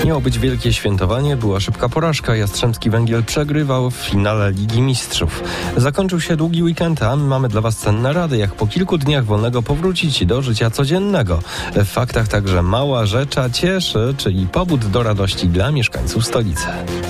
Miało być wielkie świętowanie, była szybka porażka. Jastrzębski Węgiel przegrywał w finale Ligi Mistrzów. Zakończył się długi weekend, a my mamy dla Was cenne rady, jak po kilku dniach wolnego powrócić do życia codziennego. W faktach także mała rzecza cieszy, czyli powód do radości dla mieszkańców stolicy.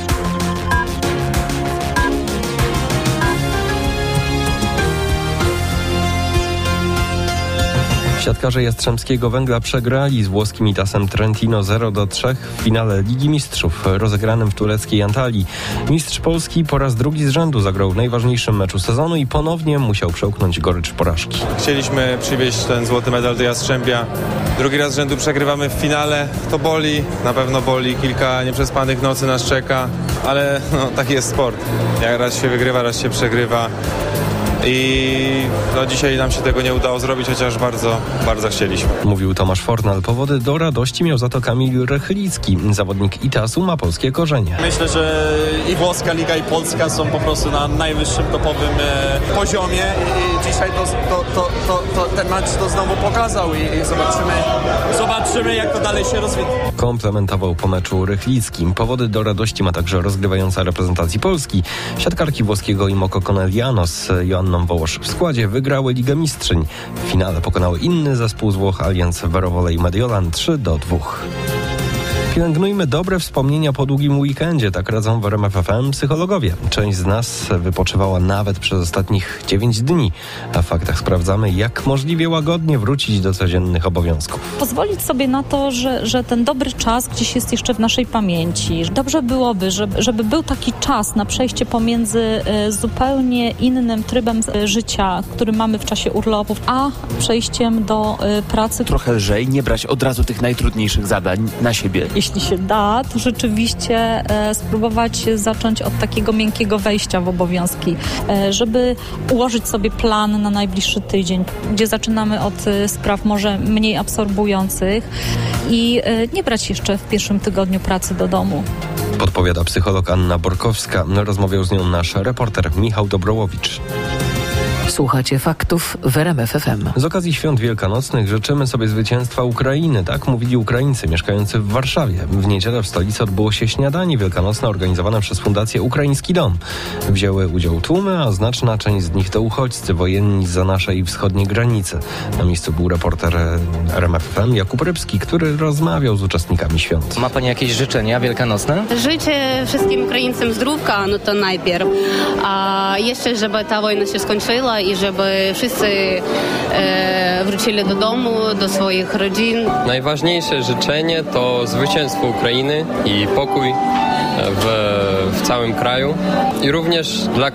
Siatkarze Jastrzębskiego Węgla przegrali z włoskim Itasem Trentino 0-3 w finale Ligi Mistrzów rozegranym w tureckiej Antalii. Mistrz Polski po raz drugi z rzędu zagrał w najważniejszym meczu sezonu i ponownie musiał przełknąć gorycz porażki. Chcieliśmy przywieźć ten złoty medal do Jastrzębia. Drugi raz z rzędu przegrywamy w finale. To boli, na pewno boli. Kilka nieprzespanych nocy nas czeka, ale taki jest sport. Jak raz się wygrywa, raz się przegrywa. I dzisiaj nam się tego nie udało zrobić, chociaż bardzo, bardzo chcieliśmy. Mówił Tomasz Fornal. Powody do radości miał za to Kamil Rychlicki. Zawodnik Itasu ma polskie korzenie. Myślę, że i włoska liga, i polska są po prostu na najwyższym topowym poziomie i dzisiaj ten mecz to znowu pokazał i zobaczymy jak to dalej się rozwinie. Komplementował po meczu Rychlicki. Powody do radości ma także rozgrywająca reprezentacji Polski. Siatkarki włoskiego Imoko Cornelianos Joanną Wołosz w składzie wygrały Ligę Mistrzyń. W finale pokonały inny zespół z Włoch Allianz Verovole Mediolan 3-2. Pielęgnujmy dobre wspomnienia po długim weekendzie, tak radzą w RMF FM psychologowie. Część z nas wypoczywała nawet przez ostatnich 9 dni. A w faktach sprawdzamy, jak możliwie łagodnie wrócić do codziennych obowiązków. Pozwolić sobie na to, że ten dobry czas gdzieś jest jeszcze w naszej pamięci. Dobrze byłoby, żeby był taki czas na przejście pomiędzy zupełnie innym trybem życia, który mamy w czasie urlopów, a przejściem do pracy. Trochę lżej, nie brać od razu tych najtrudniejszych zadań na siebie. Jeśli się da, to rzeczywiście spróbować zacząć od takiego miękkiego wejścia w obowiązki, żeby ułożyć sobie plan na najbliższy tydzień, gdzie zaczynamy od spraw może mniej absorbujących i nie brać jeszcze w pierwszym tygodniu pracy do domu. Podpowiada psycholog Anna Borkowska. Rozmawiał z nią nasz reporter Michał Dobrołowicz. Słuchacie faktów w RMF FM. Z okazji świąt wielkanocnych życzymy sobie zwycięstwa Ukrainy. Tak mówili Ukraińcy mieszkający w Warszawie. W niedzielę w stolicy odbyło się śniadanie wielkanocne organizowane przez Fundację Ukraiński Dom. Wzięły udział tłumy, a znaczna część z nich to uchodźcy wojenni zza naszej wschodniej granicy. Na miejscu był reporter RMF FM Jakub Rybski, który rozmawiał z uczestnikami świąt. Ma Pani jakieś życzenia wielkanocne? Życzę wszystkim Ukraińcom zdrówka, no to najpierw. A jeszcze, żeby ta wojna się skończyła i żeby wszyscy wrócili do domu, do swoich rodzin. Najważniejsze życzenie to zwycięstwo Ukrainy i pokój w całym kraju. I również dla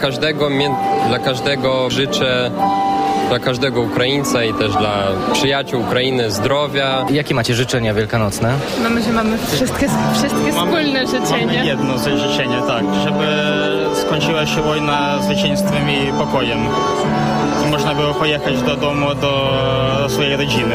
każdego życzę, dla każdego Ukraińca i też dla przyjaciół Ukrainy zdrowia. Jakie macie życzenia wielkanocne? Mamy wszystkie wspólne życzenia. Mamy jedno życzenie, tak, żeby skończyła się wojna zwycięstwem i pokojem. I można było pojechać do domu, do swojej rodziny.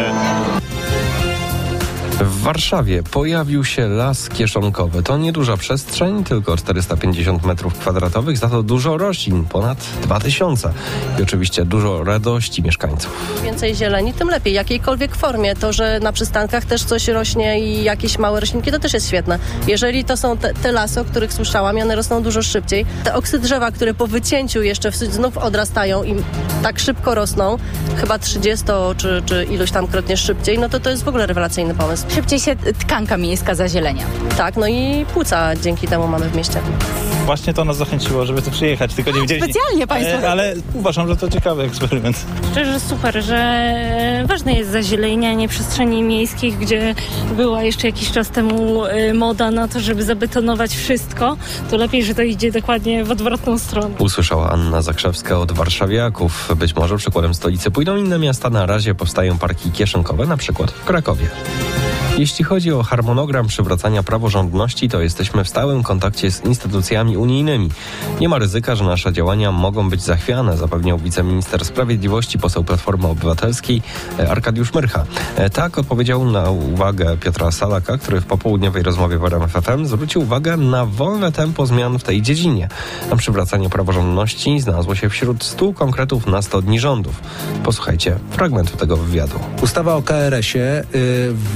W Warszawie pojawił się las kieszonkowy. To nieduża przestrzeń, tylko 450 m2, za to dużo roślin, ponad 2000. I oczywiście dużo radości mieszkańców. Więcej zieleni, tym lepiej, jakiejkolwiek formie. To, że na przystankach też coś rośnie i jakieś małe roślinki, to też jest świetne. Jeżeli to są te lasy, o których słyszałam, one rosną dużo szybciej. Te oksy drzewa, które po wycięciu jeszcze znów odrastają i tak szybko rosną, chyba 30 czy iluś tam krotnie szybciej, no to jest w ogóle rewelacyjny pomysł. Szybciej się tkanka miejska zazielenia. Tak, no i płuca dzięki temu mamy w mieście. Właśnie to nas zachęciło, żeby tu przyjechać, tylko nie wiedzieliśmy. Specjalnie Państwo. Ale uważam, że to ciekawy eksperyment. Szczerze super, że ważne jest zazielenianie przestrzeni miejskich, gdzie była jeszcze jakiś czas temu moda na to, żeby zabetonować wszystko, to lepiej, że to idzie dokładnie w odwrotną stronę. Usłyszała Anna Zakrzewska od warszawiaków. Być może przykładem stolicy pójdą inne miasta. Na razie powstają parki kieszonkowe, na przykład w Krakowie. Jeśli chodzi o harmonogram przywracania praworządności, to jesteśmy w stałym kontakcie z instytucjami unijnymi. Nie ma ryzyka, że nasze działania mogą być zachwiane, zapewniał wiceminister sprawiedliwości, poseł Platformy Obywatelskiej Arkadiusz Myrcha. Tak odpowiedział na uwagę Piotra Salaka, który w popołudniowej rozmowie w RMF FM zwrócił uwagę na wolne tempo zmian w tej dziedzinie. Na przywracanie praworządności znalazło się wśród 100 konkretów na 100 dni rządów. Posłuchajcie fragmentu tego wywiadu. Ustawa o KRS-ie miała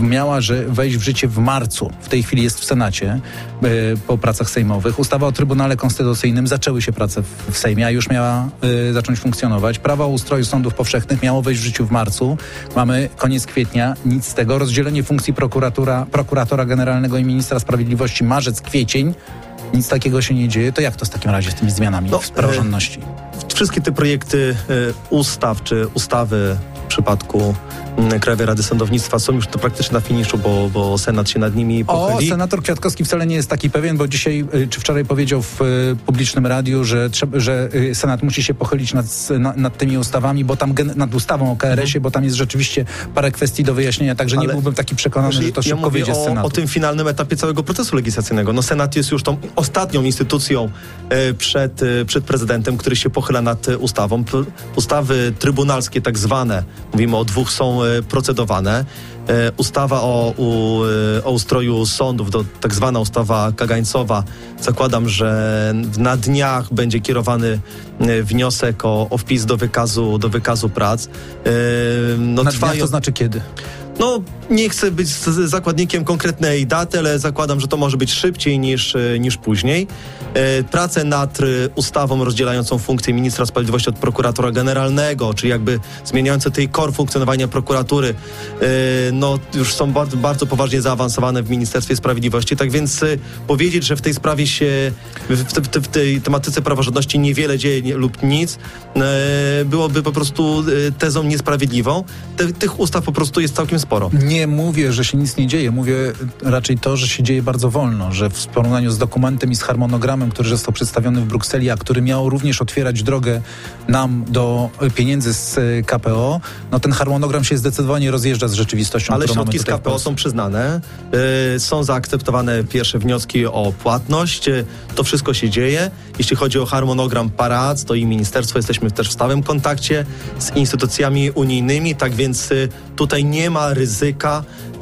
wejść w życie w marcu. W tej chwili jest w Senacie po pracach sejmowych. Ustawa o Trybunale Konstytucyjnym, zaczęły się prace w Sejmie, a już miała zacząć funkcjonować. Prawo o ustroju sądów powszechnych miało wejść w życiu w marcu. Mamy koniec kwietnia, nic z tego. Rozdzielenie funkcji prokuratora generalnego i ministra sprawiedliwości marzec, kwiecień. Nic takiego się nie dzieje. To jak to w takim razie z tymi zmianami w praworządności? Wszystkie te projekty ustaw czy ustawy w przypadku Krajowej Rady Sądownictwa są już to praktycznie na finiszu, bo Senat się nad nimi pochyli. Senator Kwiatkowski wcale nie jest taki pewien, bo dzisiaj czy wczoraj powiedział w publicznym radiu, że Senat musi się pochylić nad tymi ustawami, bo tam nad ustawą o KRS-ie, bo tam jest rzeczywiście parę kwestii do wyjaśnienia, także nie byłbym taki przekonany, że to szybko wyjdzie z Senatu. O tym finalnym etapie całego procesu legislacyjnego. No Senat jest już tą ostatnią instytucją przed prezydentem, który się pochyla nad ustawą. Ustawy trybunalskie tak zwane, mówimy o dwóch, są procedowane. Ustawa o ustroju sądów, tak zwana ustawa kagańcowa, zakładam, że na dniach będzie kierowany wniosek o wpis do wykazu prac. Na dniach to znaczy kiedy? No, nie chcę być zakładnikiem konkretnej daty, ale zakładam, że to może być szybciej niż później. Prace nad ustawą rozdzielającą funkcję ministra sprawiedliwości od prokuratora generalnego, czyli jakby zmieniające tej core funkcjonowania prokuratury, no już są bardzo, bardzo poważnie zaawansowane w Ministerstwie Sprawiedliwości. Tak więc powiedzieć, że w tej sprawie się, w tej tematyce praworządności niewiele dzieje lub nic, byłoby po prostu tezą niesprawiedliwą. Tych ustaw po prostu jest całkiem sporo. Nie mówię, że się nic nie dzieje. Mówię raczej to, że się dzieje bardzo wolno, że w porównaniu z dokumentem i z harmonogramem, który został przedstawiony w Brukseli, a który miał również otwierać drogę nam do pieniędzy z KPO, no ten harmonogram się zdecydowanie rozjeżdża z rzeczywistością. Ale środki z KPO są przyznane, są zaakceptowane pierwsze wnioski o płatność, to wszystko się dzieje. Jeśli chodzi o harmonogram prac, to i ministerstwo jesteśmy też w stałym kontakcie z instytucjami unijnymi, tak więc tutaj nie ma ryzyka,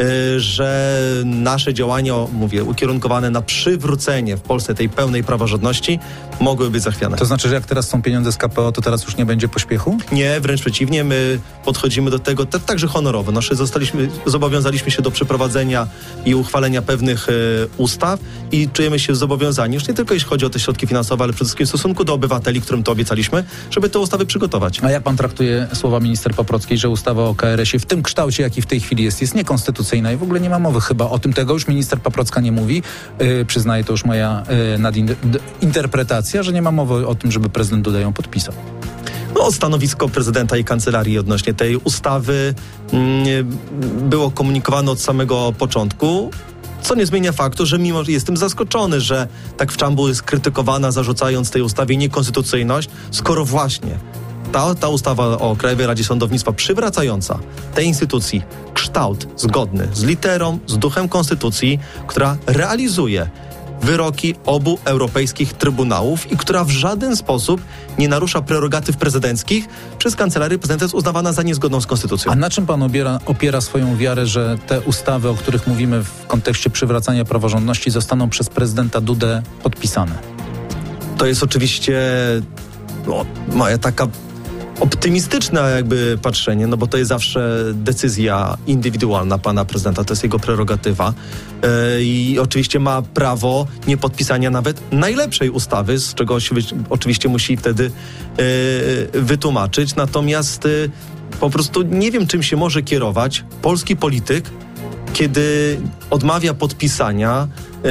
że nasze działania, mówię, ukierunkowane na przywrócenie w Polsce tej pełnej praworządności mogły być zachwiane. To znaczy, że jak teraz są pieniądze z KPO, to teraz już nie będzie pośpiechu? Nie, wręcz przeciwnie, my podchodzimy do tego także honorowo. Zobowiązaliśmy się do przeprowadzenia i uchwalenia pewnych ustaw i czujemy się zobowiązani, już nie tylko jeśli chodzi o te środki finansowe, ale przede wszystkim w stosunku do obywateli, którym to obiecaliśmy, żeby te ustawy przygotować. A jak pan traktuje słowa minister Paprockiej, że ustawa o KRS-ie w tym kształcie, jaki w tej chwili jest niekonstytucyjna i w ogóle nie ma mowy chyba o tym, tego już minister Paprocka nie mówi, przyznaję, to już moja interpretacja, że nie ma mowy o tym, żeby prezydent Duda ją podpisał. No, stanowisko prezydenta i kancelarii odnośnie tej ustawy było komunikowane od samego początku, co nie zmienia faktu, że mimo, że jestem zaskoczony, że tak w czambu jest krytykowana, zarzucając tej ustawie niekonstytucyjność, skoro właśnie ta ustawa o Krajowej Radzie Sądownictwa przywracająca tej instytucji kształt zgodny z literą, z duchem konstytucji, która realizuje wyroki obu europejskich trybunałów i która w żaden sposób nie narusza prerogatyw prezydenckich, przez Kancelarię Prezydenta jest uznawana za niezgodną z konstytucją. A na czym pan opiera swoją wiarę, że te ustawy, o których mówimy w kontekście przywracania praworządności, zostaną przez prezydenta Dudę podpisane? To jest oczywiście moja taka optymistyczne jakby patrzenie, no bo to jest zawsze decyzja indywidualna pana prezydenta, to jest jego prerogatywa i oczywiście ma prawo niepodpisania nawet najlepszej ustawy, z czego oczywiście musi wtedy wytłumaczyć, natomiast po prostu nie wiem, czym się może kierować polski polityk, kiedy odmawia podpisania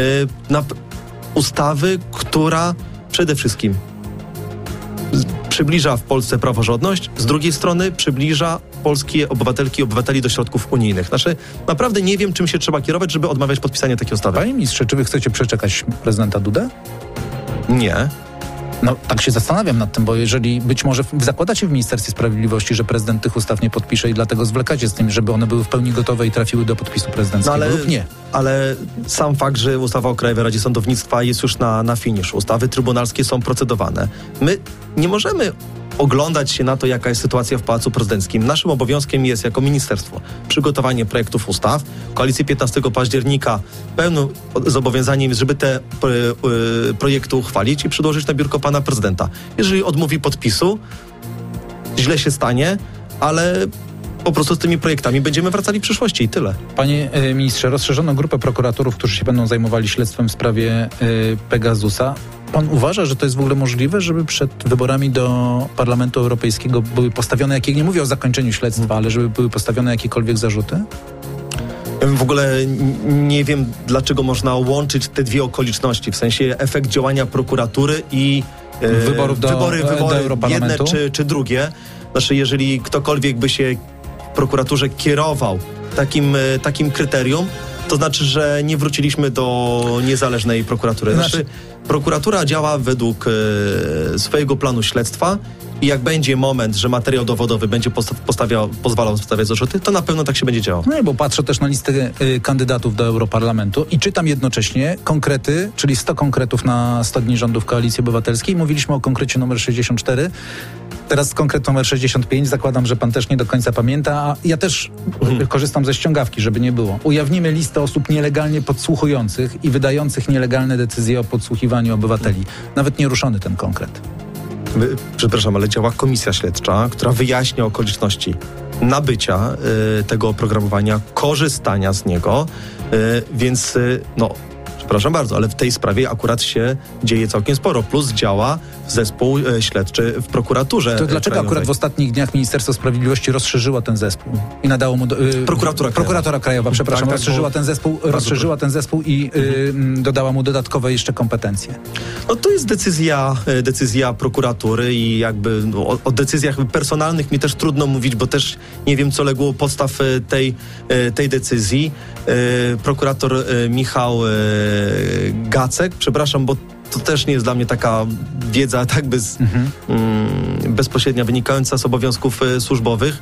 ustawy, która przede wszystkim przybliża w Polsce praworządność, z drugiej strony przybliża polskie obywatelki i obywateli do środków unijnych. Znaczy, naprawdę nie wiem, czym się trzeba kierować, żeby odmawiać podpisania takiej ustawy. Panie ministrze, czy wy chcecie przeczekać prezydenta Dudę? Nie. No, tak się zastanawiam nad tym, bo jeżeli być może zakładacie w Ministerstwie Sprawiedliwości, że prezydent tych ustaw nie podpisze i dlatego zwlekacie z tym, żeby one były w pełni gotowe i trafiły do podpisu prezydenckiego lub nie. Ale sam fakt, że ustawa o Krajowej Radzie Sądownictwa jest już na finiszu. Ustawy trybunalskie są procedowane. My nie możemy oglądać się na to, jaka jest sytuacja w Pałacu Prezydenckim. Naszym obowiązkiem jest jako ministerstwo przygotowanie projektów ustaw. Koalicji 15 października pełnym zobowiązaniem jest, żeby te projekty uchwalić i przedłożyć na biurko pana prezydenta. Jeżeli odmówi podpisu, źle się stanie, ale po prostu z tymi projektami będziemy wracali w przyszłości i tyle. Panie ministrze, rozszerzono grupę prokuratorów, którzy się będą zajmowali śledztwem w sprawie Pegasusa. Pan uważa, że to jest w ogóle możliwe, żeby przed wyborami do Parlamentu Europejskiego były postawione, nie mówię o zakończeniu śledztwa, ale żeby były postawione jakiekolwiek zarzuty? W ogóle nie wiem, dlaczego można łączyć te dwie okoliczności, w sensie efekt działania prokuratury i wybory do Europarlamentu? Jedne czy drugie. Znaczy, jeżeli ktokolwiek by się w prokuraturze kierował takim kryterium, to znaczy, że nie wróciliśmy do niezależnej prokuratury. Znaczy, prokuratura działa według swojego planu śledztwa i jak będzie moment, że materiał dowodowy będzie pozwalał stawiać zarzuty, to na pewno tak się będzie działo. No bo patrzę też na listę kandydatów do Europarlamentu i czytam jednocześnie konkrety, czyli 100 konkretów na 100 dni rządów Koalicji Obywatelskiej. Mówiliśmy o konkrecie numer 64. Teraz konkret numer 65. Zakładam, że pan też nie do końca pamięta, a ja też korzystam ze ściągawki, żeby nie było. Ujawnimy listę osób nielegalnie podsłuchujących i wydających nielegalne decyzje o podsłuchiwaniu obywateli. Nawet nie ruszony ten konkret. Przepraszam, ale działa komisja śledcza, która wyjaśnia okoliczności nabycia tego oprogramowania, korzystania z niego, więc przepraszam bardzo, ale w tej sprawie akurat się dzieje całkiem sporo. Plus działa zespół śledczy w prokuraturze. To dlaczego krajowej. akurat w ostatnich dniach Ministerstwo Sprawiedliwości rozszerzyło ten zespół i nadało mu... Prokuratura Krajowa, przepraszam, rozszerzyła ten zespół i dodała mu dodatkowe jeszcze kompetencje. No to jest decyzja prokuratury i jakby o decyzjach personalnych mi też trudno mówić, bo też nie wiem, co legło u podstaw tej decyzji. Prokurator Michał Gacek, przepraszam, bo to też nie jest dla mnie taka wiedza tak bezpośrednia wynikająca z obowiązków służbowych.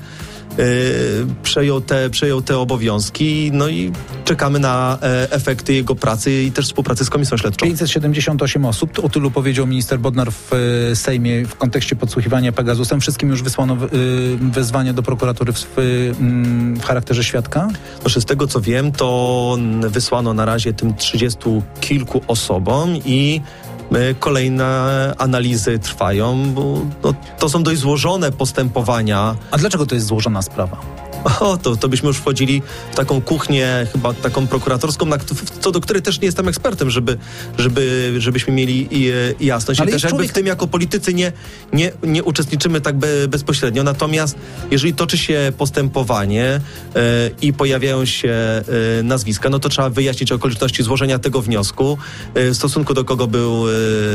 Przejął te obowiązki, no i czekamy na efekty jego pracy i też współpracy z Komisją Śledczą. 578 osób, o tylu powiedział minister Bodnar w Sejmie w kontekście podsłuchiwania Pegasusem. Wszystkim już wysłano wezwanie do prokuratury w charakterze świadka? Znaczy, z tego co wiem, to wysłano na razie tym 30 kilku osobom i kolejne analizy trwają, bo to są dość złożone postępowania. A dlaczego to jest złożona sprawa? To byśmy już wchodzili w taką kuchnię, chyba taką prokuratorską, co do której też nie jestem ekspertem, żebyśmy mieli jasność. Ale i też jakby w tym jako politycy nie uczestniczymy tak bezpośrednio. Natomiast jeżeli toczy się postępowanie i pojawiają się nazwiska, no to trzeba wyjaśnić okoliczności złożenia tego wniosku, w stosunku do kogo był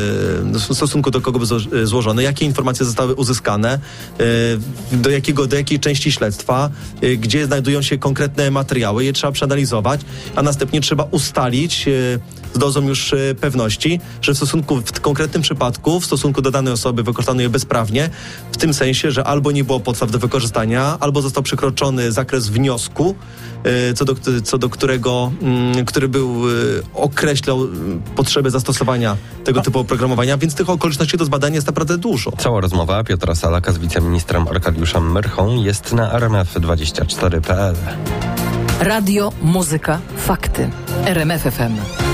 złożony, jakie informacje zostały uzyskane, do jakiej części śledztwa, gdzie znajdują się konkretne materiały, je trzeba przeanalizować, a następnie trzeba ustalić z dozą już pewności, że w konkretnym przypadku, w stosunku do danej osoby wykorzystano je bezprawnie, w tym sensie, że albo nie było podstaw do wykorzystania, albo został przekroczony zakres wniosku, który określał potrzebę zastosowania tego typu oprogramowania, więc tych okoliczności do zbadania jest naprawdę dużo. Cała rozmowa Piotra Salaka z wiceministrem Arkadiuszem Myrchą jest na rmf24.pl. Radio, muzyka, fakty. RMF FM.